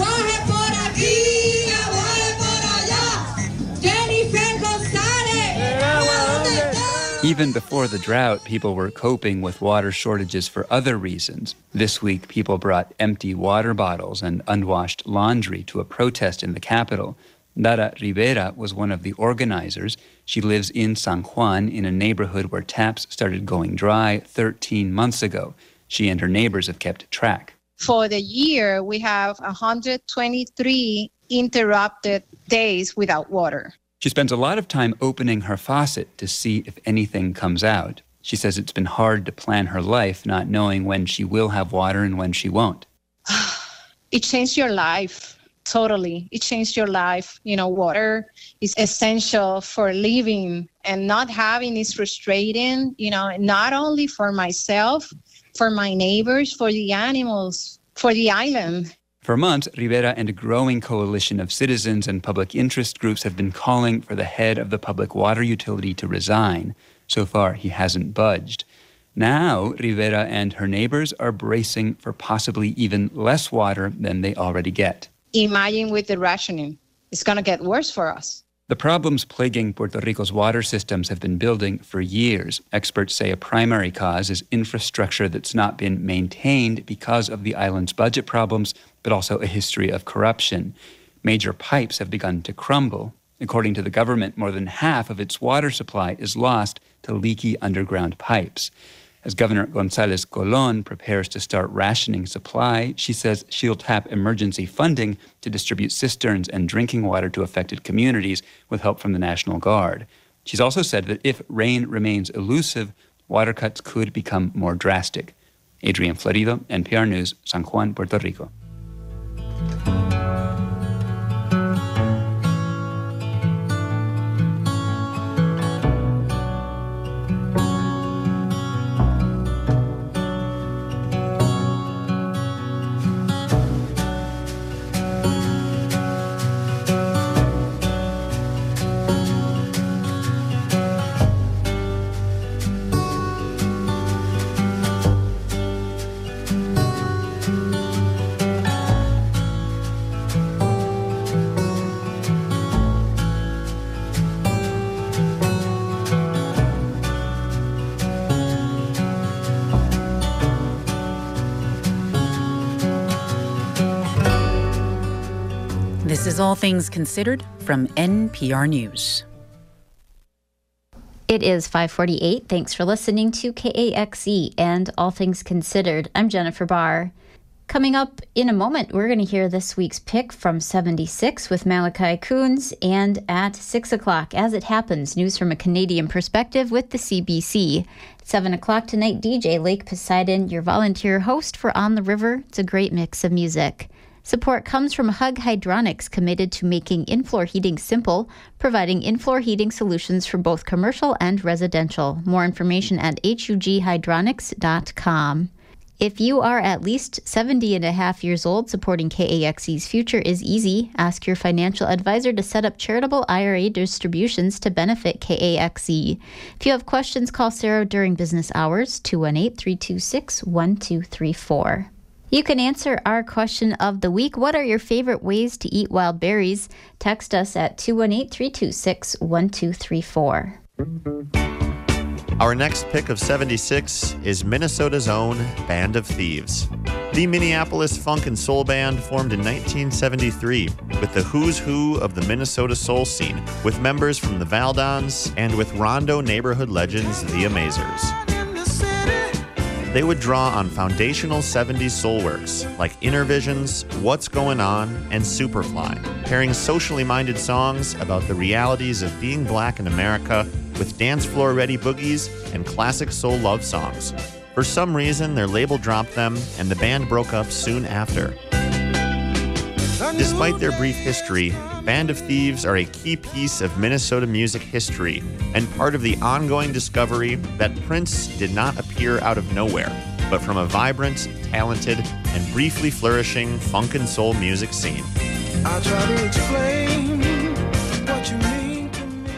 Even before the drought, people were coping with water shortages for other reasons. This week, people brought empty water bottles and unwashed laundry to a protest in the capital. Dara Rivera was one of the organizers. She lives in San Juan in a neighborhood where taps started going dry thirteen months ago. She and her neighbors have kept track. For the year, we have one hundred twenty-three interrupted days without water. She spends a lot of time opening her faucet to see if anything comes out. She says it's been hard to plan her life, not knowing when she will have water and when she won't. It changed your life, totally. It changed your life. You know, water is essential for living, and not having is frustrating, you know, not only for myself, for my neighbors, for the animals, for the island. For months, Rivera and a growing coalition of citizens and public interest groups have been calling for the head of the public water utility to resign. So far, he hasn't budged. Now, Rivera and her neighbors are bracing for possibly even less water than they already get. Imagine with the rationing. It's going to get worse for us. The problems plaguing Puerto Rico's water systems have been building for years. Experts say a primary cause is infrastructure that's not been maintained because of the island's budget problems, but also a history of corruption. Major pipes have begun to crumble. According to the government, more than half of its water supply is lost to leaky underground pipes. As Governor González Colón prepares to start rationing supply, she says she'll tap emergency funding to distribute cisterns and drinking water to affected communities with help from the National Guard. She's also said that if rain remains elusive, water cuts could become more drastic. Adrian Florido, N P R News, San Juan, Puerto Rico. This is All Things Considered from N P R News. It is five forty-eight. Thanks for listening to K A X E and All Things Considered. I'm Jennifer Barr. Coming up in a moment, we're going to hear this week's pick from seventy-six with Malachi Coons, and at six o'clock, as it happens, news from a Canadian perspective with the C B C. At seven o'clock tonight, D J Lake Poseidon, your volunteer host for On the River. It's a great mix of music. Support comes from Hug Hydronics, committed to making in-floor heating simple, providing in-floor heating solutions for both commercial and residential. More information at hug hydronics dot com. If you are at least seventy and a half years old, supporting K A X E's future is easy. Ask your financial advisor to set up charitable I R A distributions to benefit K A X E. If you have questions, call Sarah during business hours, two one eight, three two six, one two three four. You can answer our question of the week. What are your favorite ways to eat wild berries? Text us at two one eight, three two six, one two three four. Our next pick of seventy-six is Minnesota's own Band of Thieves. The Minneapolis funk and soul band formed in nineteen seventy-three with the who's who of the Minnesota soul scene, with members from the Valdons and with Rondo neighborhood legends The Amazers. They would draw on foundational seventies soul works like Inner Visions, What's Going On, and Superfly, pairing socially minded songs about the realities of being black in America with dance floor ready boogies and classic soul love songs. For some reason, their label dropped them, and the band broke up soon after. Despite their brief history, Band of Thieves are a key piece of Minnesota music history and part of the ongoing discovery that Prince did not appear out of nowhere, but from a vibrant, talented, and briefly flourishing funk and soul music scene. I try to explain what you mean to me.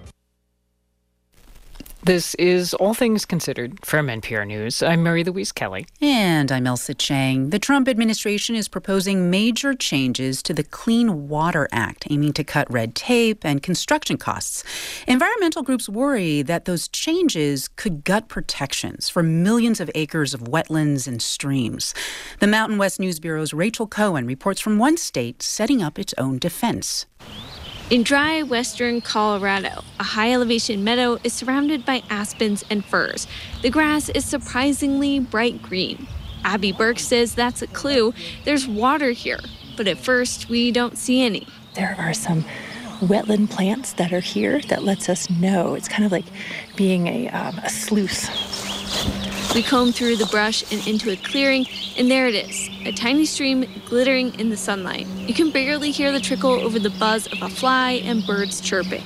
This is All Things Considered from N P R News. I'm Mary Louise Kelly. And I'm Elsa Chang. The Trump administration is proposing major changes to the Clean Water Act, aiming to cut red tape and construction costs. Environmental groups worry that those changes could gut protections for millions of acres of wetlands and streams. The Mountain West News Bureau's Rachel Cohen reports from one state setting up its own defense. In dry western Colorado, a high-elevation meadow is surrounded by aspens and firs. The grass is surprisingly bright green. Abby Burke says that's a clue. There's water here, but at first we don't see any. There are some wetland plants that are here that lets us know. It's kind of like being a, um, a sluice. We comb through the brush and into a clearing, and there it is, a tiny stream glittering in the sunlight. You can barely hear the trickle over the buzz of a fly and birds chirping.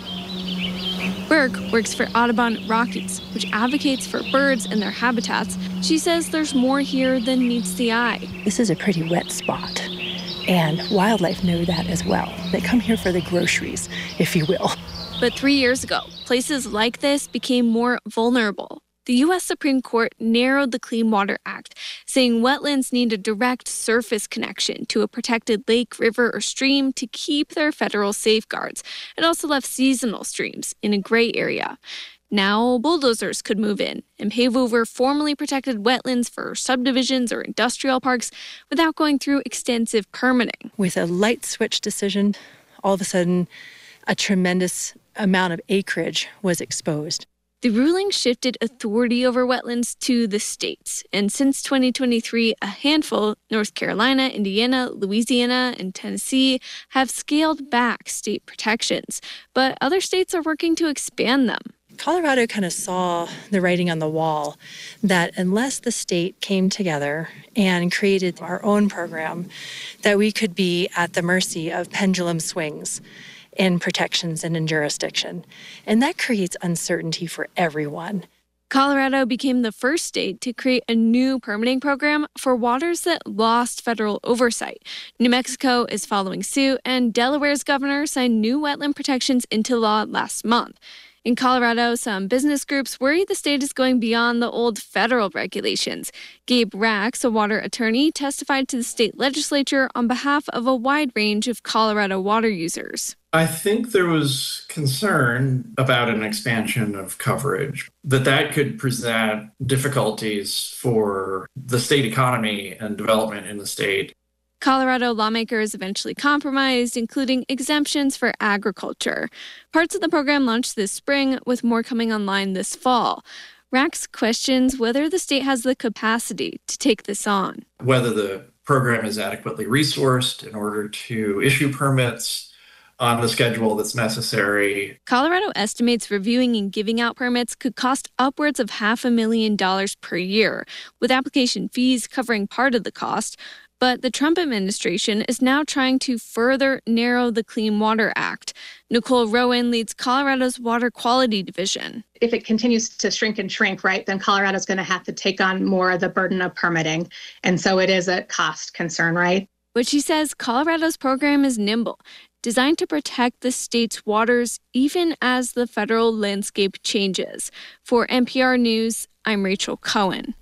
Burke works for Audubon Rockies, which advocates for birds and their habitats. She says there's more here than meets the eye. This is a pretty wet spot, and wildlife know that as well. They come here for the groceries, if you will. But three years ago, places like this became more vulnerable. The U S Supreme Court narrowed the Clean Water Act, saying wetlands need a direct surface connection to a protected lake, river, or stream to keep their federal safeguards. It also left seasonal streams in a gray area. Now, bulldozers could move in and pave over formerly protected wetlands for subdivisions or industrial parks without going through extensive permitting. With a light switch decision, all of a sudden, a tremendous amount of acreage was exposed. The ruling shifted authority over wetlands to the states, and since twenty twenty-three, a handful, North Carolina, Indiana, Louisiana, and Tennessee, have scaled back state protections, but other states are working to expand them. Colorado kind of saw the writing on the wall that unless the state came together and created our own program, that we could be at the mercy of pendulum swings in protections and in jurisdiction. And that creates uncertainty for everyone. Colorado became the first state to create a new permitting program for waters that lost federal oversight. New Mexico is following suit, and Delaware's governor signed new wetland protections into law last month. In Colorado, some business groups worry the state is going beyond the old federal regulations. Gabe Rax, a water attorney, testified to the state legislature on behalf of a wide range of Colorado water users. I think there was concern about an expansion of coverage, that that could present difficulties for the state economy and development in the state. Colorado lawmakers eventually compromised, including exemptions for agriculture. Parts of the program launched this spring, with more coming online this fall. Rax questions whether the state has the capacity to take this on. Whether the program is adequately resourced in order to issue permits on the schedule that's necessary. Colorado estimates reviewing and giving out permits could cost upwards of half a million dollars per year, with application fees covering part of the cost. But the Trump administration is now trying to further narrow the Clean Water Act. Nicole Rowan leads Colorado's Water Quality Division. If it continues to shrink and shrink, right, then Colorado's going to have to take on more of the burden of permitting. And so it is a cost concern, right? But she says Colorado's program is nimble, designed to protect the state's waters even as the federal landscape changes. For N P R News, I'm Rachel Cohen.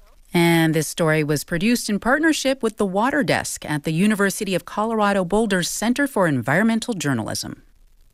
And this story was produced in partnership with the Water Desk at the University of Colorado Boulder's Center for Environmental Journalism.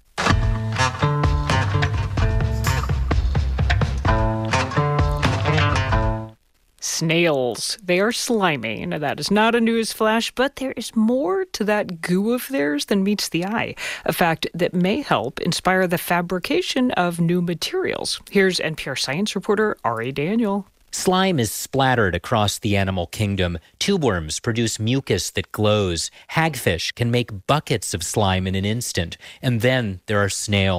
Snails. They are slimy. Now, that is not a news flash, but there is more to that goo of theirs than meets the eye, a fact that may help inspire the fabrication of new materials. Here's N P R science reporter Ari Daniel. Slime is splattered across the animal kingdom. Tubeworms produce mucus that glows. Hagfish can make buckets of slime in an instant. And then there are snails.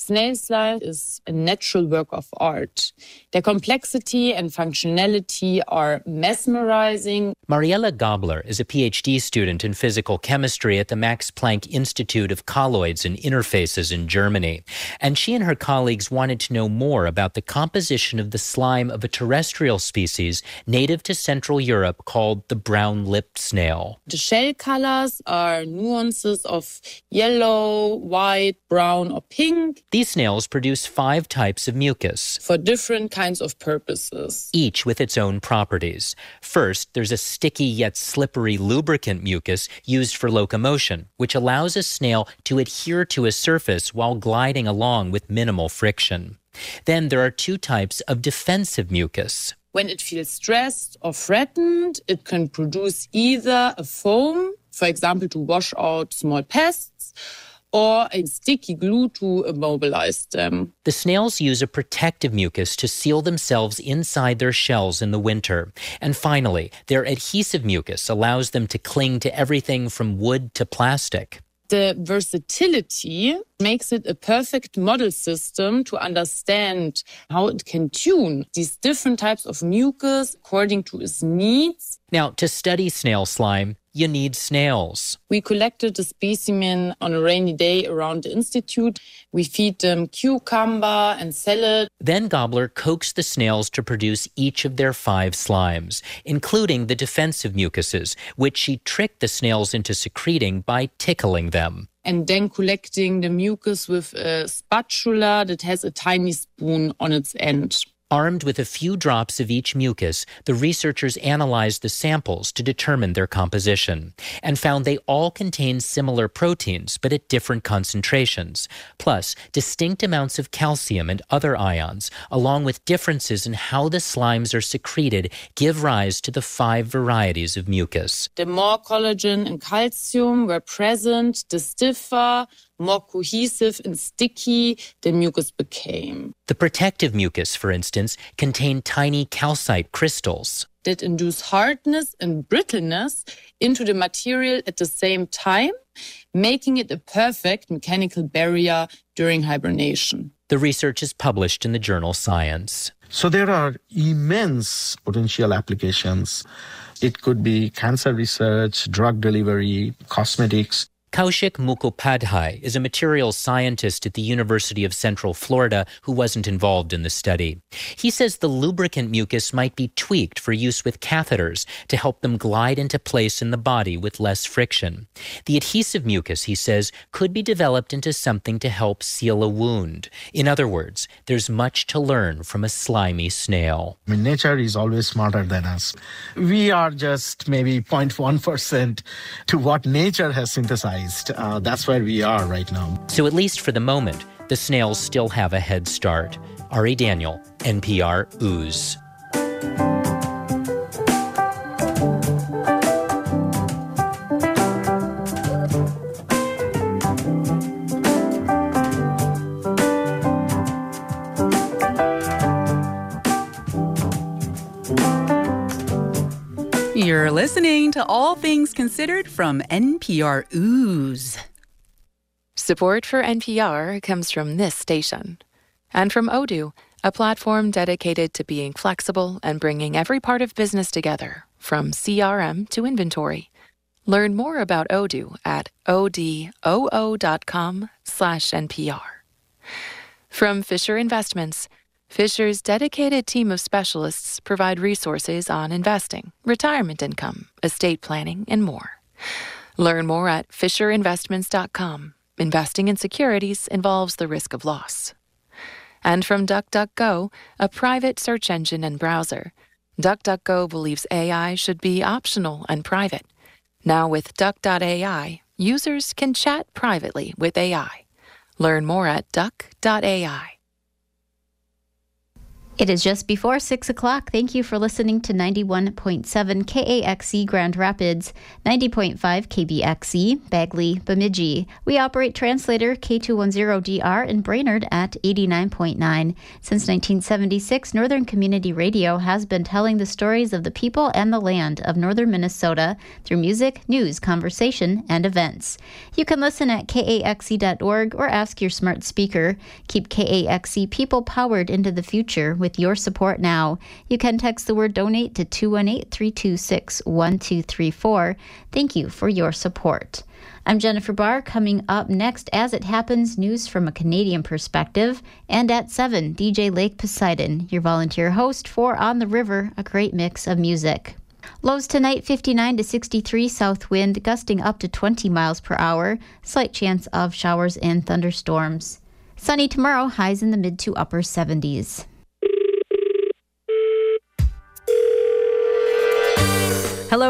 Snail slime is a natural work of art. Their complexity and functionality are mesmerizing. Mariella Gabler is a P H D student in physical chemistry at the Max Planck Institute of Colloids and Interfaces in Germany. And she and her colleagues wanted to know more about the composition of the slime of a terrestrial species native to Central Europe called the brown-lipped snail. The shell colors are nuances of yellow, white, brown, or pink. These snails produce five types of mucus for different kinds of purposes, each with its own properties. First, there's a sticky yet slippery lubricant mucus used for locomotion, which allows a snail to adhere to a surface while gliding along with minimal friction. Then there are two types of defensive mucus. When it feels stressed or threatened, it can produce either a foam, for example, to wash out small pests, or a sticky glue to immobilize them. The snails use a protective mucus to seal themselves inside their shells in the winter. And finally, their adhesive mucus allows them to cling to everything from wood to plastic. The versatility makes it a perfect model system to understand how it can tune these different types of mucus according to its needs. Now, to study snail slime, you need snails. We collected a specimen on a rainy day around the institute. We feed them cucumber and salad. Then Gabler coaxed the snails to produce each of their five slimes, including the defensive mucuses, which she tricked the snails into secreting by tickling them. And then collecting the mucus with a spatula that has a tiny spoon on its end. Armed with a few drops of each mucus, the researchers analyzed the samples to determine their composition and found they all contain similar proteins, but at different concentrations, plus distinct amounts of calcium and other ions, along with differences in how the slimes are secreted, give rise to the five varieties of mucus. The more collagen and calcium were present, the stiffer, more cohesive and sticky the mucus became. The protective mucus, for instance, contained tiny calcite crystals that induce hardness and brittleness into the material at the same time, making it a perfect mechanical barrier during hibernation. The research is published in the journal Science. So there are immense potential applications. It could be cancer research, drug delivery, cosmetics. Kaushik Mukhopadhyay is a materials scientist at the University of Central Florida who wasn't involved in the study. He says the lubricant mucus might be tweaked for use with catheters to help them glide into place in the body with less friction. The adhesive mucus, he says, could be developed into something to help seal a wound. In other words, there's much to learn from a slimy snail. I mean, nature is always smarter than us. We are just maybe zero point one percent to what nature has synthesized. Uh, that's where we are right now. So at least for the moment, the snails still have a head start. Ari Daniel, N P R Ooze. You're listening to All Things Considered from N P R Ooze. Support for N P R comes from this station and from Odoo, a platform dedicated to being flexible and bringing every part of business together, from C R M to inventory. Learn more about Odoo at odoo.com slash NPR. From Fisher Investments, Fisher's dedicated team of specialists provide resources on investing, retirement income, estate planning, and more. Learn more at fisher investments dot com. Investing in securities involves the risk of loss. And from DuckDuckGo, a private search engine and browser, DuckDuckGo believes A I should be optional and private. Now with Duck dot A I, users can chat privately with A I. Learn more at duck dot A I. It is just before six o'clock. Thank you for listening to ninety-one point seven K A X E Grand Rapids, ninety point five K B X E Bagley, Bemidji. We operate translator K two ten D R in Brainerd at eighty-nine point nine. Since nineteen seventy-six, Northern Community Radio has been telling the stories of the people and the land of northern Minnesota through music, news, conversation, and events. You can listen at K A X E dot org or ask your smart speaker. Keep K A X E people powered into the future with your support now. You can text the word donate to two one eight, three two six, one two three four. Thank you for your support. I'm Jennifer Barr. Coming up next, As It Happens, news from a Canadian perspective. And at seven, D J Lake Poseidon, your volunteer host for On the River, a great mix of music. Lows tonight, fifty-nine to sixty-three south wind, gusting up to twenty miles per hour. Slight chance of showers and thunderstorms. Sunny tomorrow, highs in the mid to upper seventies.